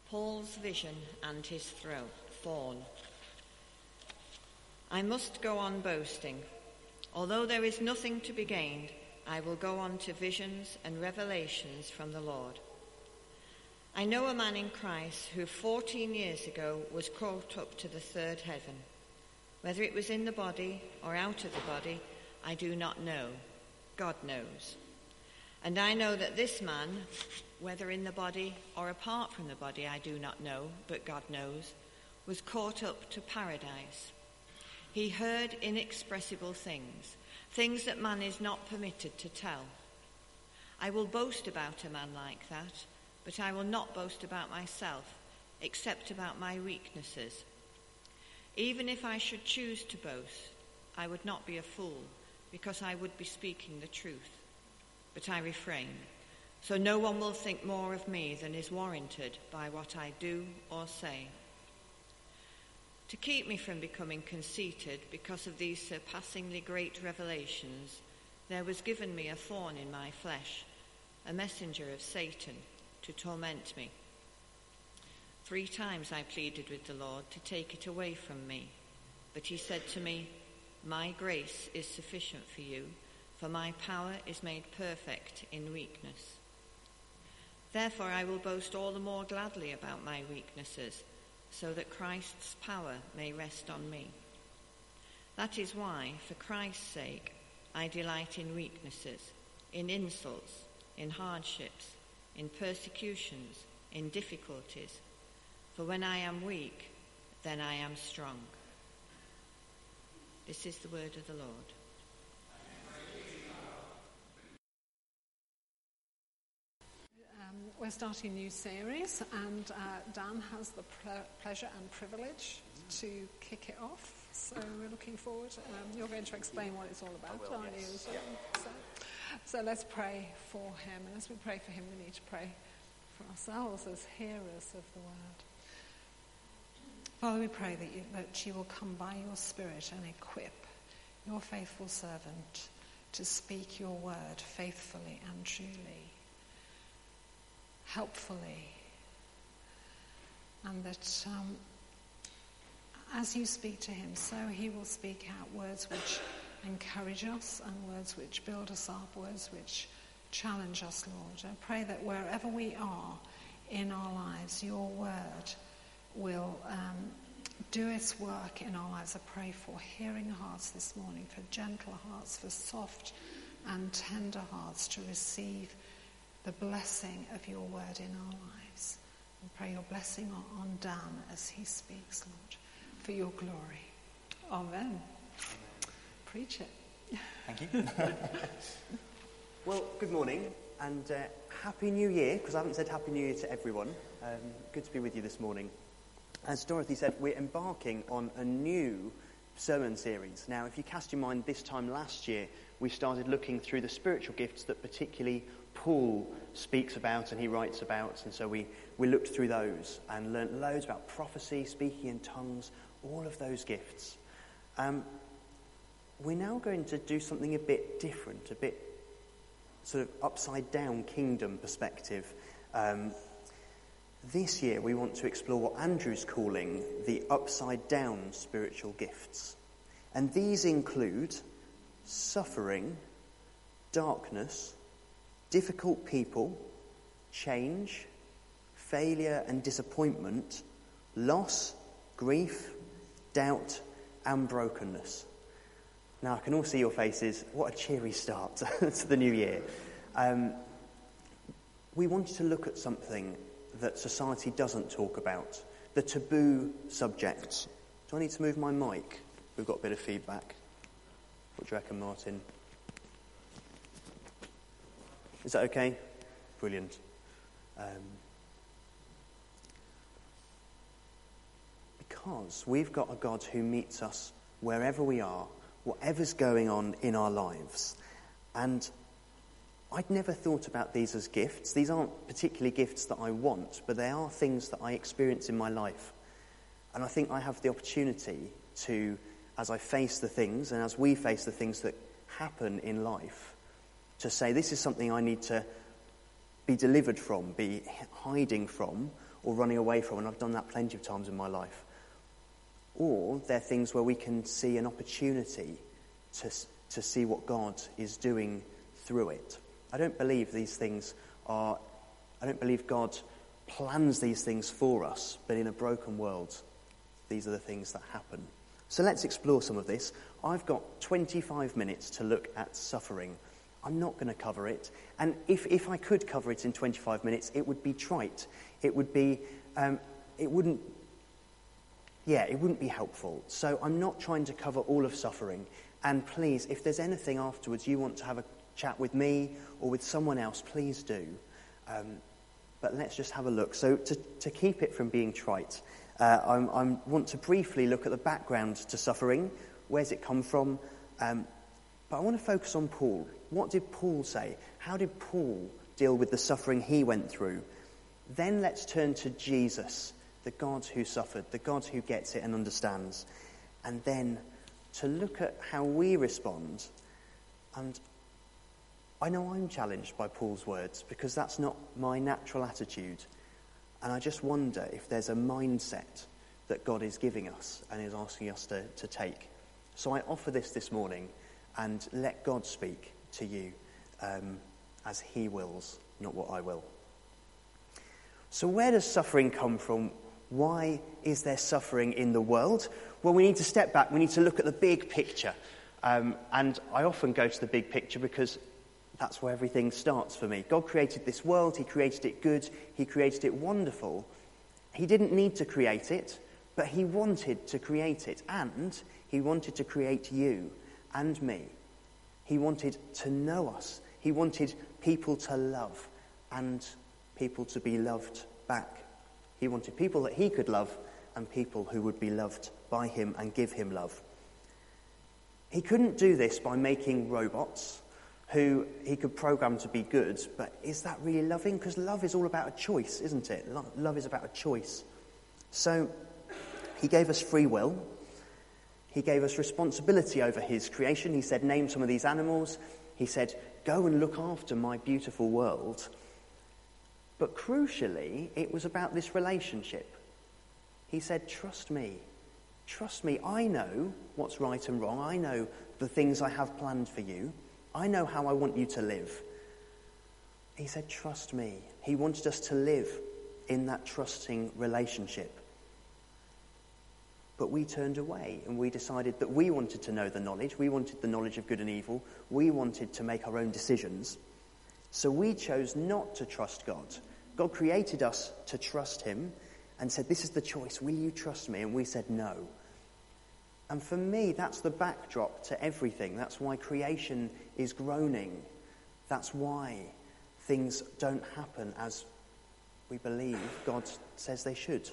Paul's vision and his fall. I must go on boasting. Although there is nothing to be gained, I will go on to visions and revelations from the Lord. I know a man in Christ who 14 years ago was caught up to the third heaven. Whether it was in the body or out of the body, I do not know. God knows. And I know that this man, whether in the body or apart from the body, I do not know, but God knows, was caught up to paradise. He heard inexpressible things, things that man is not permitted to tell. I will boast about a man like that, but I will not boast about myself, except about my weaknesses. Even if I should choose to boast, I would not be a fool, because I would be speaking the truth. But I refrain, so no one will think more of me than is warranted by what I do or say. To keep me from becoming conceited because of these surpassingly great revelations, there was given me a thorn in my flesh, a messenger of Satan, to torment me. 3 times I pleaded with the Lord to take it away from me, but he said to me, "My grace is sufficient for you, for my power is made perfect in weakness." Therefore I will boast all the more gladly about my weaknesses, so that Christ's power may rest on me. That is why, for Christ's sake, I delight in weaknesses, in insults, in hardships, in persecutions, in difficulties. For when I am weak, then I am strong. This is the word of the Lord. We're starting a new series, and Dan has the pleasure and privilege to kick it off. So we're looking forward. You're going to explain what it's all about, aren't you? So let's pray for him. And as we pray for him, we need to pray for ourselves as hearers of the word. Father, we pray that you will come by your Spirit and equip your faithful servant to speak your word faithfully and truly, helpfully, and that as you speak to him, so he will speak out words which encourage us and words which build us up, words which challenge us, Lord. I pray that wherever we are in our lives, your word will do its work in our lives. I pray for hearing hearts this morning, for gentle hearts, for soft and tender hearts to receive the blessing of your word in our lives. We pray your blessing on Dan as he speaks, Lord, for your glory. Amen. Preach it. Thank you. Well, good morning and Happy New Year, because I haven't said Happy New Year to everyone. Good to be with you this morning. As Dorothy said, we're embarking on a new sermon series. Now, if you cast your mind this time last year, we started looking through the spiritual gifts that particularly Paul speaks about and he writes about, and so we looked through those and learnt loads about prophecy, speaking in tongues, all of those gifts. We're now going to do something a bit different, a bit sort of upside down kingdom perspective. This year we want to explore what Andrew's calling the upside down spiritual gifts. And these include suffering, darkness, difficult people, change, failure and disappointment, loss, grief, doubt and brokenness. Now I can all see your faces. What a cheery start to the new year. We wanted to look at something that society doesn't talk about, the taboo subjects. Do I need to move my mic? We've got a bit of feedback. What do you reckon, Martin? Is that okay? Brilliant. Because we've got a God who meets us wherever we are, whatever's going on in our lives. And I'd never thought about these as gifts. These aren't particularly gifts that I want, but they are things that I experience in my life. And I think I have the opportunity to, as I face the things and as we face the things that happen in life, to say this is something I need to be delivered from, be hiding from, or running away from, and I've done that plenty of times in my life. Or they're things where we can see an opportunity to see what God is doing through it. I don't believe God plans these things for us, but in a broken world, these are the things that happen. So let's explore some of this. I've got 25 minutes to look at suffering. I'm not going to cover it. And if I could cover it in 25 minutes, it would be trite. It wouldn't be helpful. So I'm not trying to cover all of suffering. And please, if there's anything afterwards you want to have a chat with me or with someone else, please do. But let's just have a look. So to keep it from being trite, I want to briefly look at the background to suffering. Where's it come from? But I want to focus on Paul. What did Paul say? How did Paul deal with the suffering he went through? Then let's turn to Jesus, the God who suffered, the God who gets it and understands. And then to look at how we respond. And I know I'm challenged by Paul's words because that's not my natural attitude. And I just wonder if there's a mindset that God is giving us and is asking us to take. So I offer this morning and let God speak to you as he wills, not what I will. So where does suffering come from? Why is there suffering in the world? Well, we need to step back. We need to look at the big picture. And I often go to the big picture because that's where everything starts for me. God created this world. He created it good. He created it wonderful. He didn't need to create it, but he wanted to create it. And he wanted to create you and me. He wanted to know us. He wanted people to love and people to be loved back. He wanted people that he could love and people who would be loved by him and give him love. He couldn't do this by making robots who he could program to be good, but is that really loving? Because love is all about a choice, isn't it? Love is about a choice. So he gave us free will. He gave us responsibility over his creation. He said, name some of these animals. He said, go and look after my beautiful world. But crucially, it was about this relationship. He said, trust me. Trust me. I know what's right and wrong. I know the things I have planned for you. I know how I want you to live. He said, trust me. He wanted us to live in that trusting relationship. But we turned away and we decided that we wanted to know the knowledge. We wanted the knowledge of good and evil. We wanted to make our own decisions. So we chose not to trust God. God created us to trust him and said, this is the choice. Will you trust me? And we said no. And for me, that's the backdrop to everything. That's why creation is groaning. That's why things don't happen as we believe God says they should.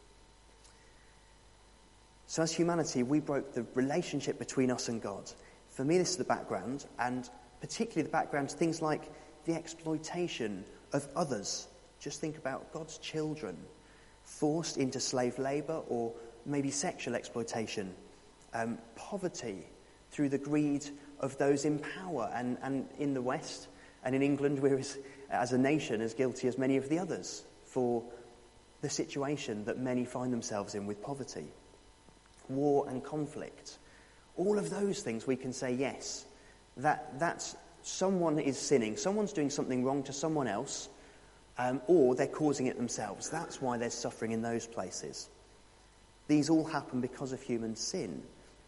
So as humanity, we broke the relationship between us and God. For me, this is the background, and particularly the background to things like the exploitation of others. Just think about God's children forced into slave labour or maybe sexual exploitation. Poverty through the greed of those in power. And in the West and in England, we're as a nation as guilty as many of the others for the situation that many find themselves in with poverty. War and conflict. All of those things we can say yes. That's someone is sinning. Someone's doing something wrong to someone else, or they're causing it themselves. That's why there's suffering in those places. These all happen because of human sin,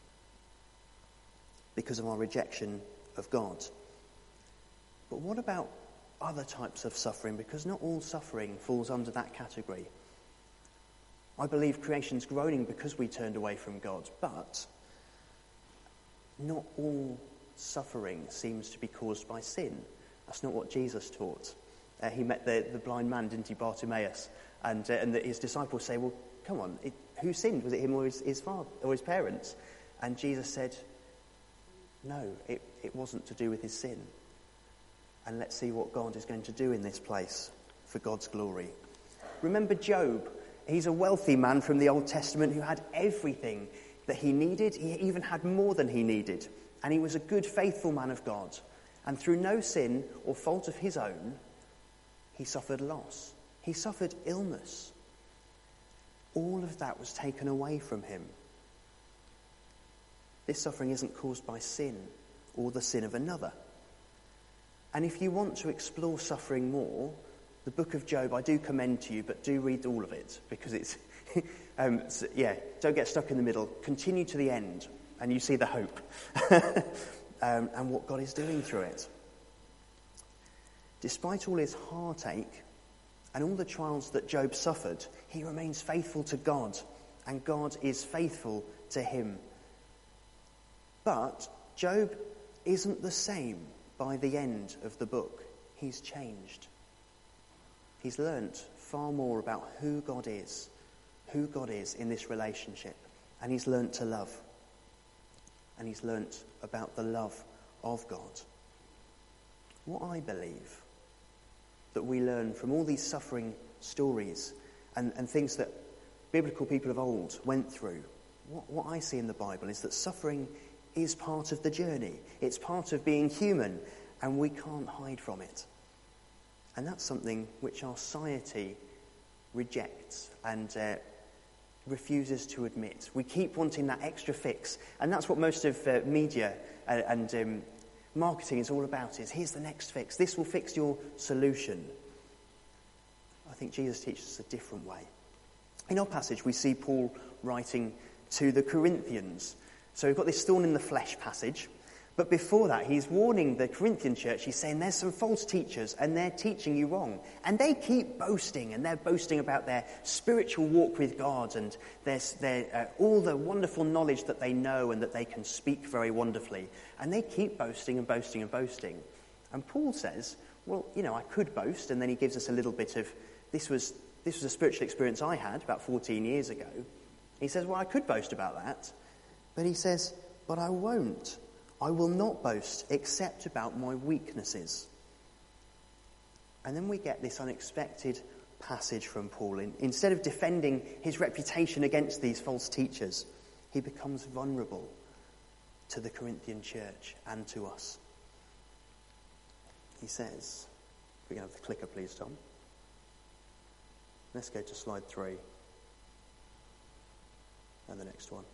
because of our rejection of God. But what about other types of suffering? Because not all suffering falls under that category. I believe creation's groaning because we turned away from God, but not all suffering seems to be caused by sin. That's not what Jesus taught. He met the blind man, didn't he, Bartimaeus? And his disciples say, well, come on, who sinned? Was it him or his father or his parents? And Jesus said, no, it wasn't to do with his sin. And let's see what God is going to do in this place for God's glory. Remember Job. He's a wealthy man from the Old Testament who had everything that he needed. He even had more than he needed. And he was a good, faithful man of God. And through no sin or fault of his own, he suffered loss. He suffered illness. all of that was taken away from him. This suffering isn't caused by sin or the sin of another. And if you want to explore suffering more, the book of Job I do commend to you, but do read all of it, because it's, don't get stuck in the middle. Continue to the end, and you see the hope and what God is doing through it. Despite all his heartache and all the trials that Job suffered, he remains faithful to God, and God is faithful to him. But Job isn't the same by the end of the book. He's changed. He's learnt far more about who God is in this relationship, and he's learnt to love. And he's learnt about the love of God. What I believe that we learn from all these suffering stories and things that biblical people of old went through, what I see in the Bible is that suffering is part of the journey. It's part of being human, and we can't hide from it. And that's something which our society rejects and refuses to admit. We keep wanting that extra fix, and that's what most of media and marketing is all about, is here's the next fix. This will fix your solution. I think Jesus teaches us a different way. In our passage, we see Paul writing to the Corinthians. So we've got this thorn in the flesh passage. But before that, he's warning the Corinthian church. He's saying there's some false teachers and they're teaching you wrong. And they keep boasting, and they're boasting about their spiritual walk with God and all the wonderful knowledge that they know and that they can speak very wonderfully. And they keep boasting and boasting and boasting. And Paul says, well, I could boast. And then he gives us a little bit of, this was a spiritual experience I had about 14 years ago. He says, well, I could boast about that. But he says, but I won't. I will not boast except about my weaknesses. And then we get this unexpected passage from Paul. Instead of defending his reputation against these false teachers, he becomes vulnerable to the Corinthian church and to us. He says, we can have the clicker please, Tom. Let's go to slide 3. And the next one.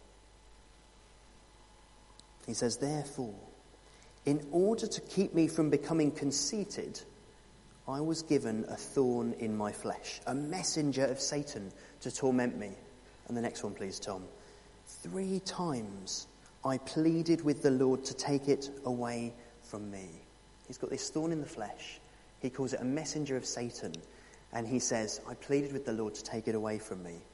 He says, therefore, in order to keep me from becoming conceited, I was given a thorn in my flesh, a messenger of Satan to torment me. And the next one, please, Tom. 3 times I pleaded with the Lord to take it away from me. He's got this thorn in the flesh. He calls it a messenger of Satan. And he says, I pleaded with the Lord to take it away from me.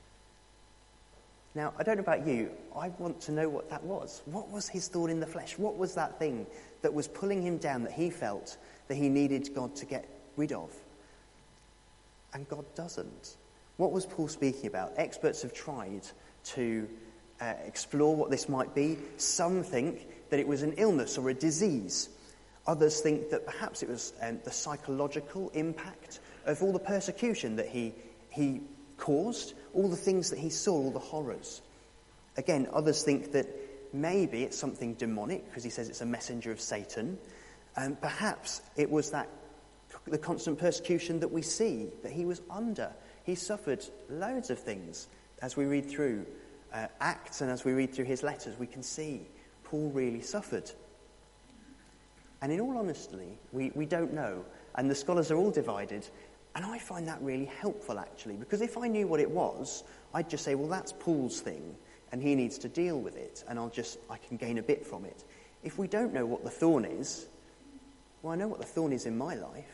Now, I don't know about you, I want to know what that was. What was his thorn in the flesh? What was that thing that was pulling him down, that he felt that he needed God to get rid of? And God doesn't. What was Paul speaking about? Experts have tried to explore what this might be. Some think that it was an illness or a disease. Others think that perhaps it was the psychological impact of all the persecution that he caused, all the things that he saw, all the horrors. Again, others think that maybe it's something demonic, because he says it's a messenger of Satan. And perhaps it was the constant persecution that we see, that he was under. He suffered loads of things. As we read through Acts and as we read through his letters, we can see Paul really suffered. And in all honesty, we don't know. And the scholars are all divided. And I find that really helpful, actually, because if I knew what it was, I'd just say, well, that's Paul's thing, and he needs to deal with it, and I can gain a bit from it. If we don't know what the thorn is, well, I know what the thorn is in my life.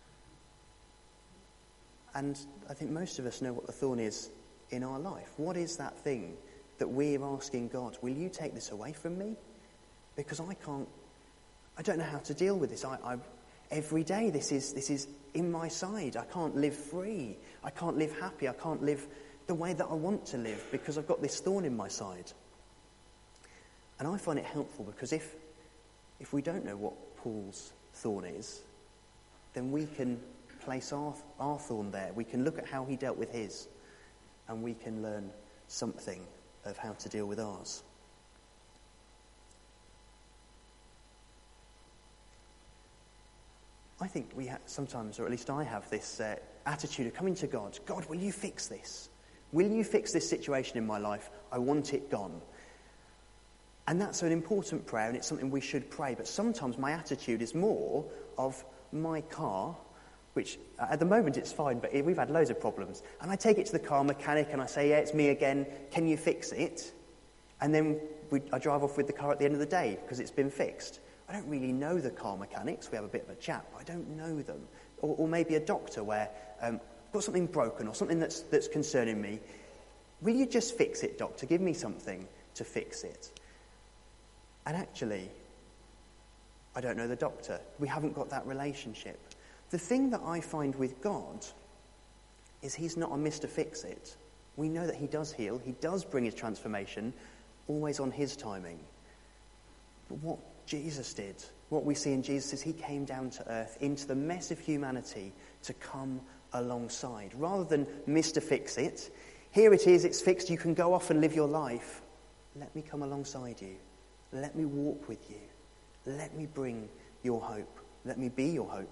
And I think most of us know what the thorn is in our life. What is that thing that we're asking God, will you take this away from me? Because I don't know how to deal with this. Every day this is in my side. I can't live free. I can't live happy. I can't live the way that I want to live because I've got this thorn in my side. And I find it helpful because if we don't know what Paul's thorn is, then we can place our thorn there. We can look at how he dealt with his, and we can learn something of how to deal with ours. I think we sometimes, or at least I have, this attitude of coming to God. God, will you fix this? Will you fix this situation in my life? I want it gone. And that's an important prayer, and it's something we should pray. But sometimes my attitude is more of my car, which at the moment it's fine, but we've had loads of problems. And I take it to the car mechanic and I say, yeah, it's me again. Can you fix it? And then I drive off with the car at the end of the day because it's been fixed. I don't really know the car mechanics. We have a bit of a chat, but I don't know them. Or maybe a doctor where I've got something broken or something that's concerning me. Will you just fix it, doctor? Give me something to fix it. And actually, I don't know the doctor. We haven't got that relationship. The thing that I find with God is he's not a Mr. Fix-It. We know that he does heal. He does bring his transformation, always on his timing. But what Jesus did, what we see in Jesus is he came down to earth, into the mess of humanity, to come alongside. Rather than Mr. Fix-It, here it is, it's fixed, you can go off and live your life. Let me come alongside you. Let me walk with you. Let me bring your hope. Let me be your hope.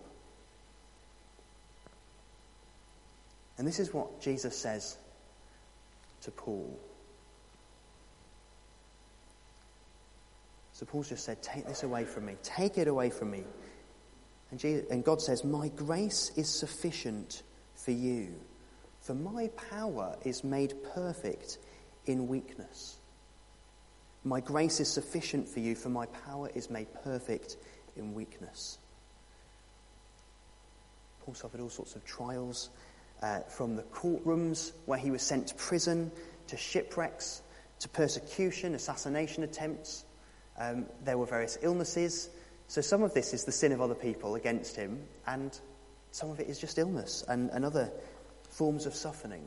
And this is what Jesus says to Paul. So Paul's just said, take this away from me. Take it away from me. And God says, my grace is sufficient for you, for my power is made perfect in weakness. My grace is sufficient for you, for my power is made perfect in weakness. Paul suffered all sorts of trials, from the courtrooms where he was sent to prison, to shipwrecks, to persecution, assassination attempts. There were various illnesses. So some of this is the sin of other people against him, and some of it is just illness and other forms of suffering.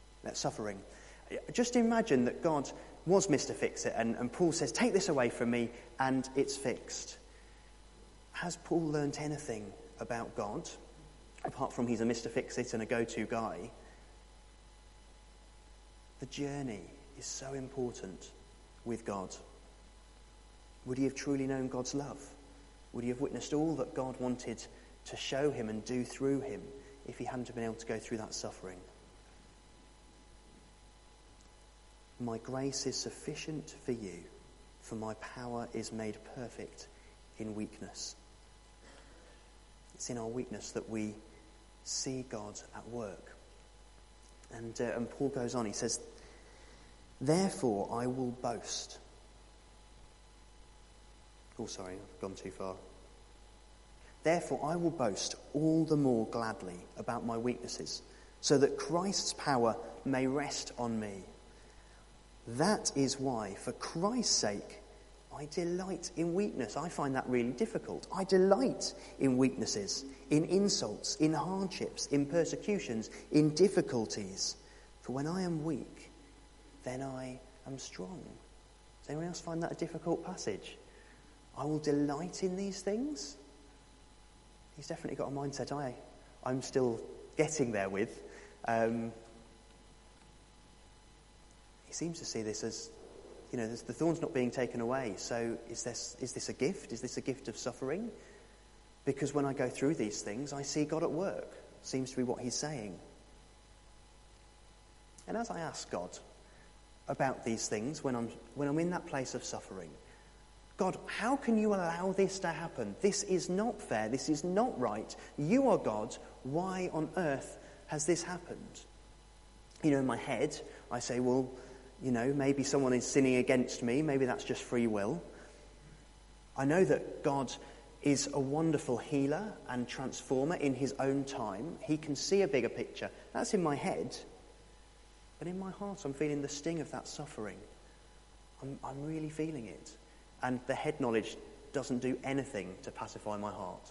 Just imagine that God was Mr. Fix-It, and Paul says, take this away from me, and it's fixed. Has Paul learnt anything about God, apart from he's a Mr. Fix-It and a go-to guy? The journey is so important with God. Would he have truly known God's love? Would he have witnessed all that God wanted to show him and do through him if he hadn't been able to go through that suffering? My grace is sufficient for you, for my power is made perfect in weakness. It's in our weakness that we see God at work. And Paul goes on, he says, therefore I will boast. Oh, sorry, I've gone too far. Therefore I will boast all the more gladly about my weaknesses, so that Christ's power may rest on me. That is why, for Christ's sake, I delight in weakness. I find that really difficult. I delight in weaknesses, in insults, in hardships, in persecutions, in difficulties. For when I am weak, then I am strong. Does anyone else find that a difficult passage? I will delight in these things. He's definitely got a mindset I'm still getting there with. He seems to see this as, the thorn's not being taken away. So is this a gift? Is this a gift of suffering? Because when I go through these things, I see God at work. Seems to be what he's saying. And as I ask God about these things, when I'm in that place of suffering, God, how can you allow this to happen? This is not fair. This is not right. You are God. Why on earth has this happened? In my head, I say, well, maybe someone is sinning against me. Maybe that's just free will. I know that God is a wonderful healer and transformer in his own time. He can see a bigger picture. That's in my head. But in my heart, I'm feeling the sting of that suffering. I'm really feeling it. And the head knowledge doesn't do anything to pacify my heart.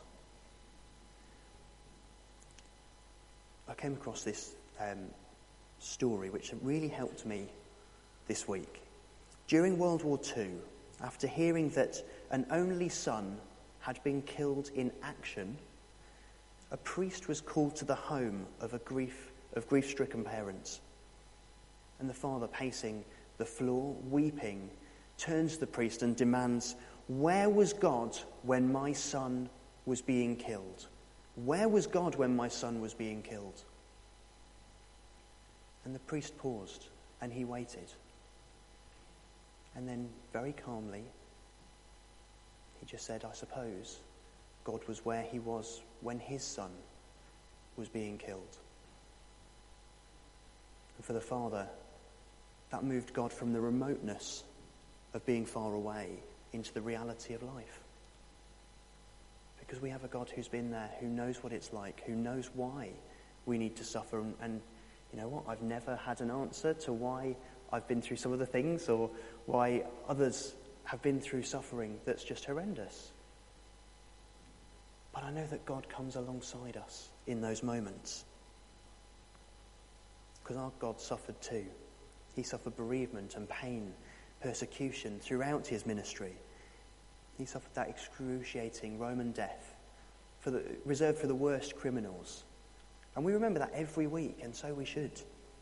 I came across this story which really helped me this week. During World War II, after hearing that an only son had been killed in action, a priest was called to the home of grief-stricken parents. And the father, pacing the floor, weeping, turns to the priest and demands, "Where was God when my son was being killed? Where was God when my son was being killed?" And the priest paused and he waited. And then very calmly, he just said, I suppose God was where he was when his son was being killed. And for the Father, that moved God from the remoteness of being far away into the reality of life. Because we have a God who's been there, who knows what it's like, who knows why we need to suffer. And you know what? I've never had an answer to why I've been through some of the things or why others have been through suffering that's just horrendous. But I know that God comes alongside us in those moments. Because our God suffered too. He suffered bereavement and pain, persecution throughout his ministry. He suffered that excruciating Roman death reserved for the worst criminals. And we remember that every week, and so we should.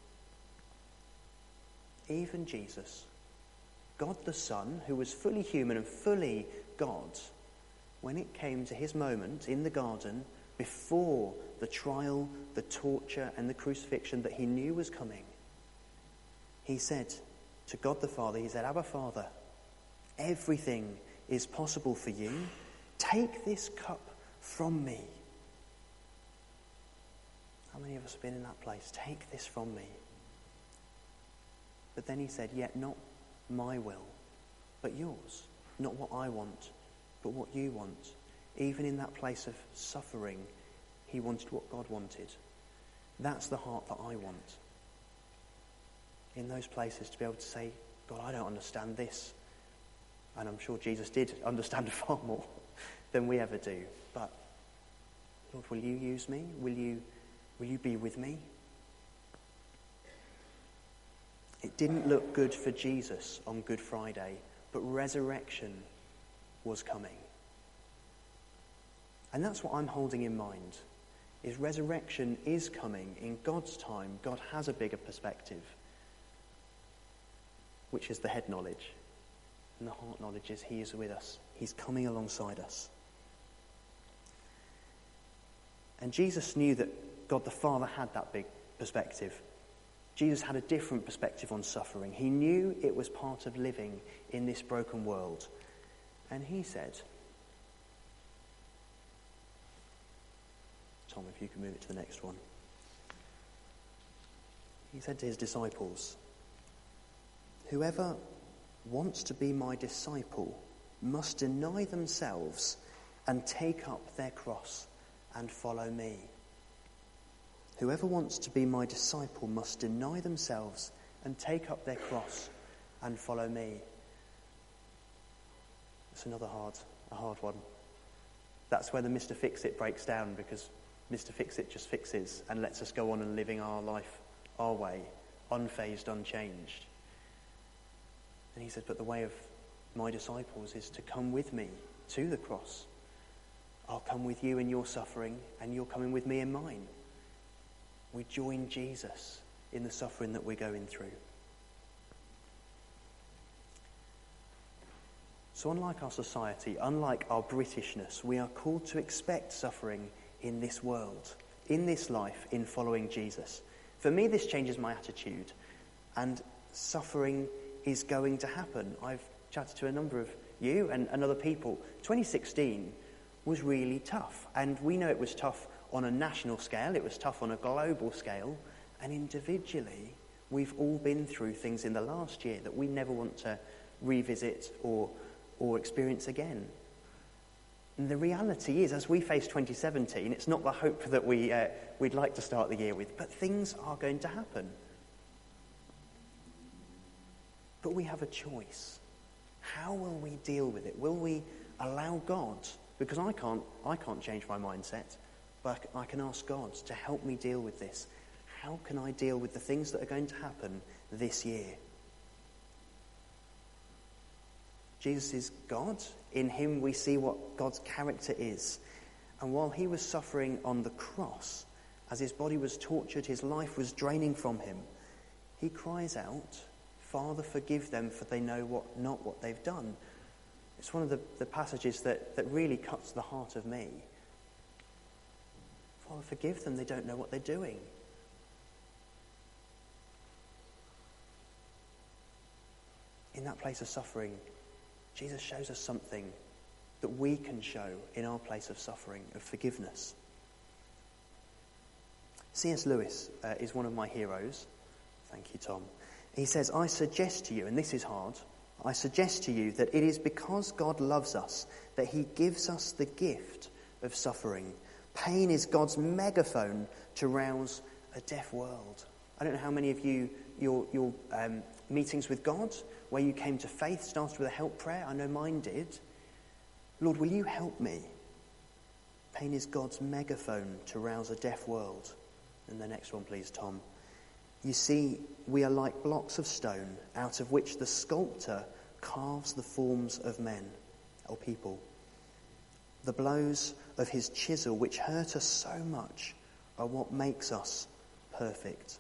Even Jesus, God the Son, who was fully human and fully God, when it came to his moment in the garden, before the trial, the torture, and the crucifixion that he knew was coming, he said to God the Father, he said, Abba, Father, everything is possible for you. Take this cup from me. How many of us have been in that place? Take this from me. But then he said, yet not my will, but yours. Not what I want, but what you want. Even in that place of suffering, he wanted what God wanted. That's the heart that I want. In those places to be able to say, God, I don't understand this. And I'm sure Jesus did understand far more than we ever do. But, Lord, will you use me? Will you be with me? It didn't look good for Jesus on Good Friday, but resurrection was coming. And that's what I'm holding in mind, is resurrection is coming in God's time. God has a bigger perspective, which is the head knowledge. And the heart knowledge is he is with us. He's coming alongside us. And Jesus knew that God the Father had that big perspective. Jesus had a different perspective on suffering. He knew it was part of living in this broken world. And he said, Tom, if you can move it to the next one. He said to his disciples, whoever wants to be my disciple must deny themselves and take up their cross and follow me. Whoever wants to be my disciple must deny themselves and take up their cross and follow me. It's another hard one. That's where the Mr. Fix-It breaks down, because Mr. Fix-It just fixes and lets us go on and living our life our way, unfazed, unchanged. And he said, but the way of my disciples is to come with me to the cross. I'll come with you in your suffering, and you're coming with me in mine. We join Jesus in the suffering that we're going through. So unlike our society, unlike our Britishness, we are called to expect suffering in this world, in this life, in following Jesus. For me, this changes my attitude, and suffering is going to happen. I've chatted to a number of you and other people. 2016 was really tough, and we know it was tough on a national scale, it was tough on a global scale, and individually we've all been through things in the last year that we never want to revisit or experience again. And the reality is, as we face 2017, it's not the hope that we'd like to start the year with, but things are going to happen. But we have a choice. How will we deal with it? Will we allow God? Because I can't change my mindset, but I can ask God to help me deal with this. How can I deal with the things that are going to happen this year? Jesus is God. In him we see what God's character is. And while he was suffering on the cross, as his body was tortured, his life was draining from him, he cries out, Father, forgive them, for they know not what they've done. It's one of the passages that really cuts the heart of me. Father, forgive them, they don't know what they're doing. in that place of suffering, Jesus shows us something that we can show in our place of suffering, of forgiveness. C.S. Lewis is one of my heroes. Thank you, Tom. He says, I suggest to you, and this is hard, I suggest to you that it is because God loves us that he gives us the gift of suffering. Pain is God's megaphone to rouse a deaf world. I don't know how many of you, your meetings with God, where you came to faith, started with a help prayer. I know mine did. Lord, will you help me? Pain is God's megaphone to rouse a deaf world. And the next one, please, Tom. You see, we are like blocks of stone out of which the sculptor carves the forms of men or people. The blows of his chisel, which hurt us so much, are what makes us perfect.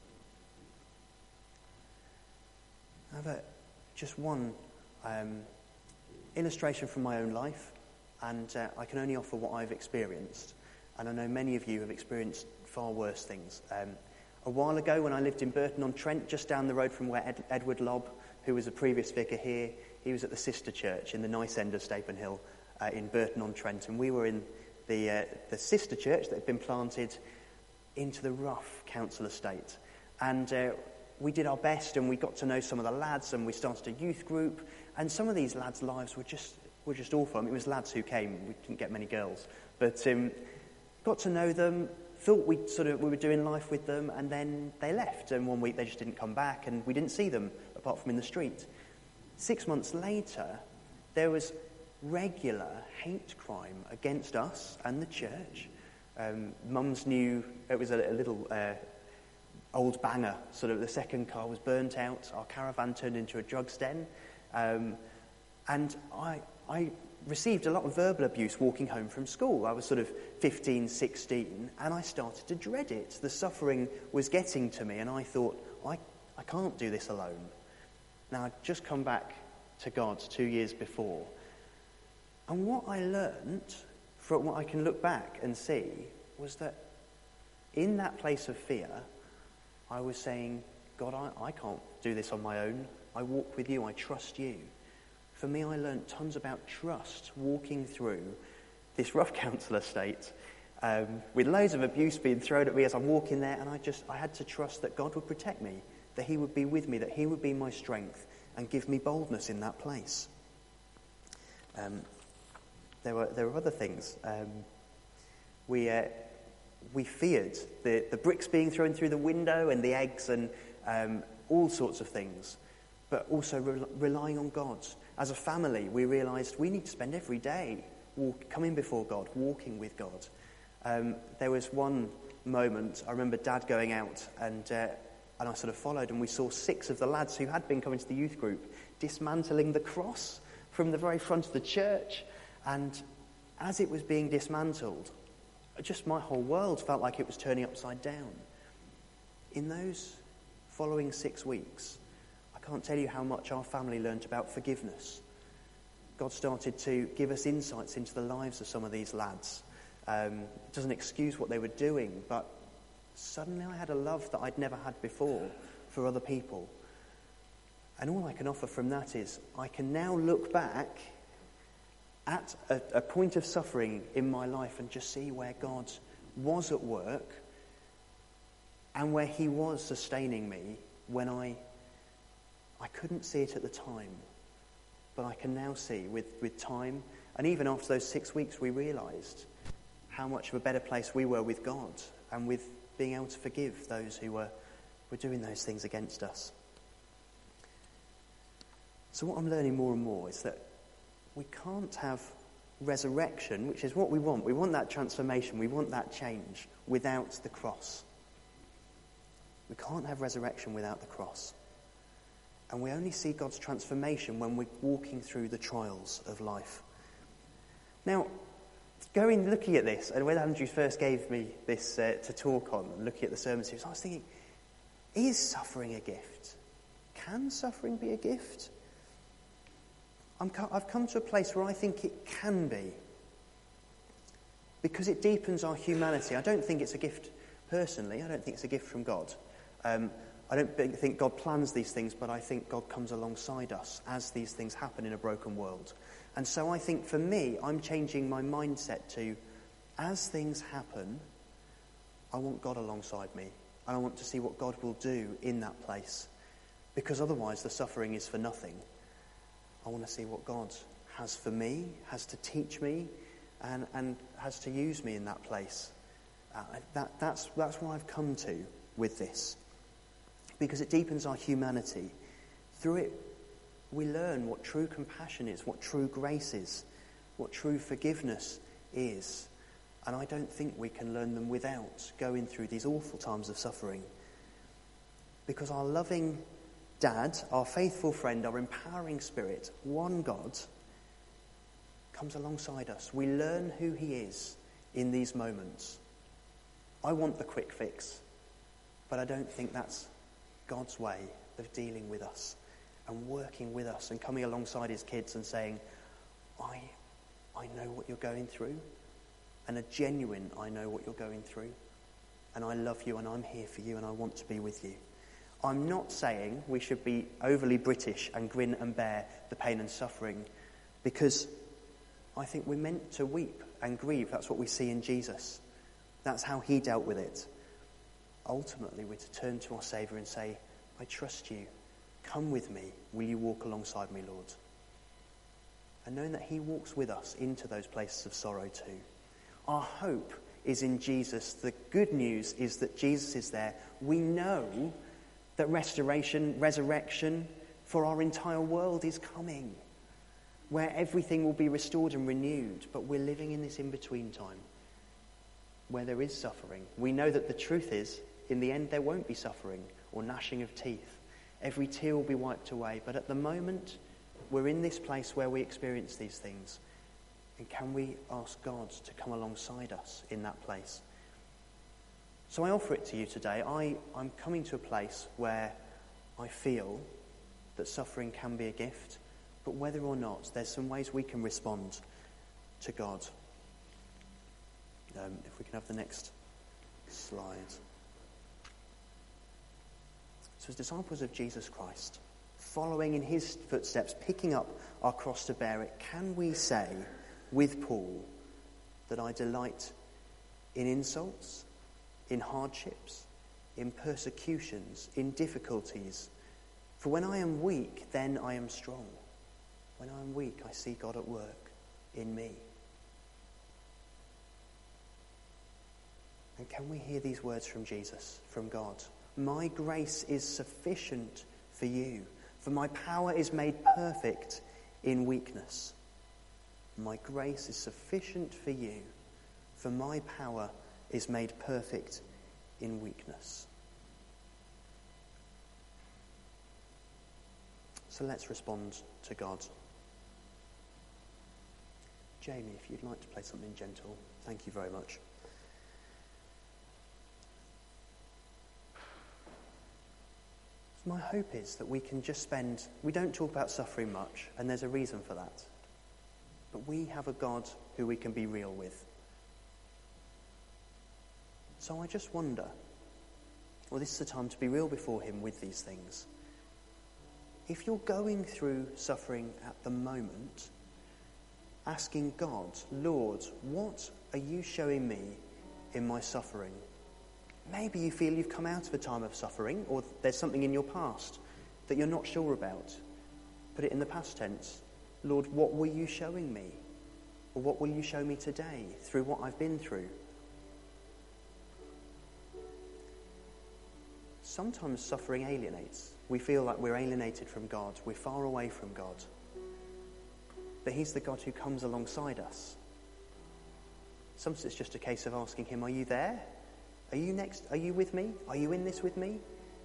I have just one illustration from my own life, and I can only offer what I've experienced. And I know many of you have experienced far worse things. A while ago, when I lived in Burton-on-Trent, just down the road from where Edward Lobb, who was a previous vicar here, he was at the Sister Church in the nice end of Stapen Hill in Burton-on-Trent, and we were in the Sister Church that had been planted into the rough council estate. And we did our best, and we got to know some of the lads, and we started a youth group, and some of these lads' lives were just awful. I mean, it was lads who came, we didn't get many girls, but got to know them, thought we were doing life with them, and then they left, and one week they just didn't come back, and we didn't see them apart from in the street. 6 months later, there was regular hate crime against us and the church. Mums knew it was a little old banger, sort of the second car was burnt out, our caravan turned into a drugs den, and I received a lot of verbal abuse walking home from school. I was sort of 15, 16, and I started to dread it. The suffering was getting to me, and I thought, I can't do this alone. Now, I'd just come back to God 2 years before, and what I learnt, from what I can look back and see, was that in that place of fear, I was saying, God, I can't do this on my own. I walk with you, I trust you. For me, I learnt tons about trust walking through this rough council estate with loads of abuse being thrown at me as I'm walking there, and I had to trust that God would protect me, that he would be with me, that he would be my strength and give me boldness in that place. There were other things. We feared the bricks being thrown through the window and the eggs and all sorts of things, but also relying on God. As a family, we realised we need to spend every day coming before God, walking with God. There was one moment, I remember Dad going out and I sort of followed, and we saw 6 of the lads who had been coming to the youth group dismantling the cross from the very front of the church. And as it was being dismantled, just my whole world felt like it was turning upside down. In those following 6 weeks, I can't tell you how much our family learnt about forgiveness. God started to give us insights into the lives of some of these lads. It doesn't excuse what they were doing, but suddenly I had a love that I'd never had before for other people. And all I can offer from that is I can now look back at a point of suffering in my life and just see where God was at work and where he was sustaining me when I couldn't see it at the time. But I can now see with time, and even after those 6 weeks, we realised how much of a better place we were with God and with being able to forgive those who were doing those things against us. So what I'm learning more and more is that we can't have resurrection, which is what we want. We want that transformation. We want that change without the cross. We can't have resurrection without the cross. And we only see God's transformation when we're walking through the trials of life. Now, looking at this, and when Andrew first gave me this to talk on, looking at the sermon series, I was thinking, is suffering a gift? Can suffering be a gift? I've come to a place where I think it can be, because it deepens our humanity. I don't think it's a gift personally. I don't think it's a gift from God. I don't think God plans these things, but I think God comes alongside us as these things happen in a broken world. And so I think for me, I'm changing my mindset to, as things happen, I want God alongside me. And I want to see what God will do in that place. Because otherwise the suffering is for nothing. I want to see what God has for me, has to teach me, and has to use me in that place. That's what I've come to with this. Because it deepens our humanity. Through it, we learn what true compassion is, what true grace is, what true forgiveness is. And I don't think we can learn them without going through these awful times of suffering. Because our loving Dad, our faithful friend, our empowering Spirit, one God, comes alongside us. We learn who he is in these moments. I want the quick fix, but I don't think that's God's way of dealing with us and working with us and coming alongside his kids and saying, I know what you're going through, and a genuine I know what you're going through, and I love you and I'm here for you and I want to be with you. I'm not saying we should be overly British and grin and bear the pain and suffering, because I think we're meant to weep and grieve. That's what we see in Jesus. That's how he dealt with it. Ultimately, we're to turn to our Saviour and say, I trust you. Come with me. Will you walk alongside me, Lord? And knowing that he walks with us into those places of sorrow too. Our hope is in Jesus. The good news is that Jesus is there. We know that restoration, resurrection for our entire world is coming, where everything will be restored and renewed. But we're living in this in-between time where there is suffering. We know that the truth is, in the end, there won't be suffering or gnashing of teeth. Every tear will be wiped away. But at the moment, we're in this place where we experience these things. And can we ask God to come alongside us in that place? So I offer it to you today. I'm coming to a place where I feel that suffering can be a gift, but whether or not, there's some ways we can respond to God. If we can have the next slide. So as disciples of Jesus Christ, following in his footsteps, picking up our cross to bear it, can we say with Paul that I delight in insults, in hardships, in persecutions, in difficulties? For when I am weak, then I am strong. When I am weak, I see God at work in me. And can we hear these words from Jesus, from God? My grace is sufficient for you, for my power is made perfect in weakness. My grace is sufficient for you, for my power is made perfect in weakness. So let's respond to God. Jamie, if you'd like to play something gentle, thank you very much. My hope is that we can just we don't talk about suffering much, and there's a reason for that. But we have a God who we can be real with. So I just wonder, this is the time to be real before him with these things. If you're going through suffering at the moment, asking God, Lord, what are you showing me in my suffering? Maybe you feel you've come out of a time of suffering, or there's something in your past that you're not sure about. Put it in the past tense. Lord, what were you showing me? Or what will you show me today through what I've been through? Sometimes suffering alienates. We feel like we're alienated from God. We're far away from God. But he's the God who comes alongside us. Sometimes it's just a case of asking him, are you there? Are you next? Are you with me? Are you in this with me?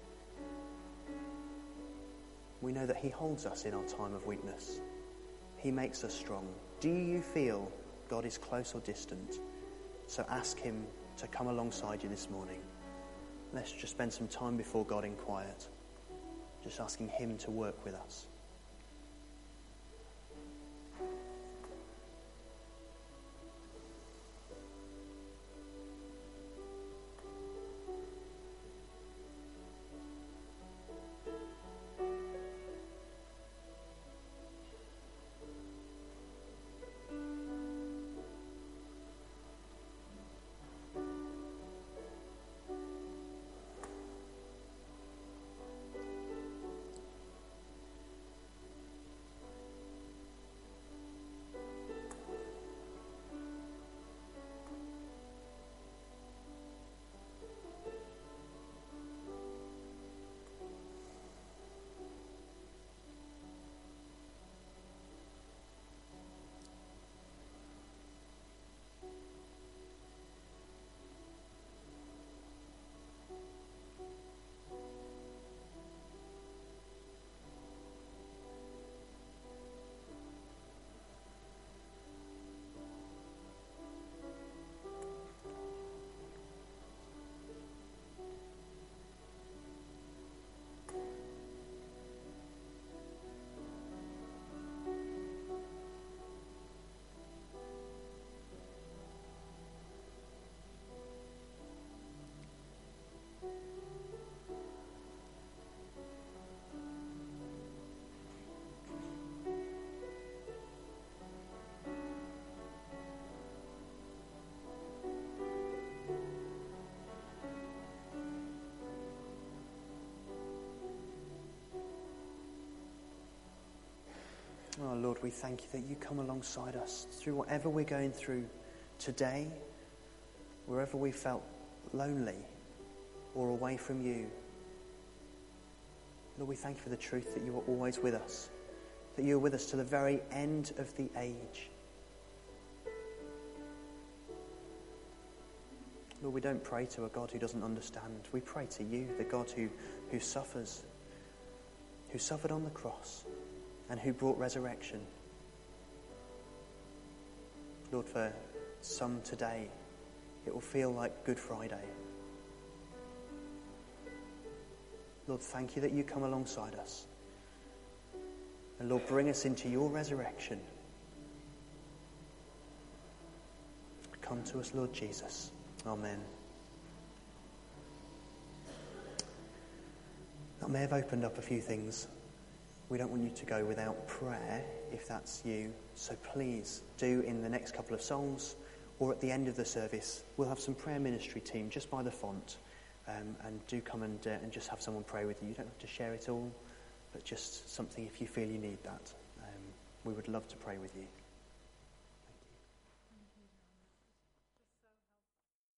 We know that he holds us in our time of weakness. He makes us strong. Do you feel God is close or distant? So ask him to come alongside you this morning. Let's just spend some time before God in quiet, just asking him to work with us. Oh, Lord, we thank you that you come alongside us through whatever we're going through today, wherever we felt lonely or away from you. Lord, we thank you for the truth that you are always with us, that you are with us to the very end of the age. Lord, we don't pray to a God who doesn't understand. We pray to you, the God who suffers, who suffered on the cross and who brought resurrection. Lord, for some today, it will feel like Good Friday. Lord, thank you that you come alongside us. And Lord, bring us into your resurrection. Come to us, Lord Jesus. Amen. That may have opened up a few things. We don't want you to go without prayer, if that's you. So please do in the next couple of songs or at the end of the service. We'll have some prayer ministry team just by the font. And do come and just have someone pray with you. You don't have to share it all, but just something if you feel you need that. We would love to pray with you.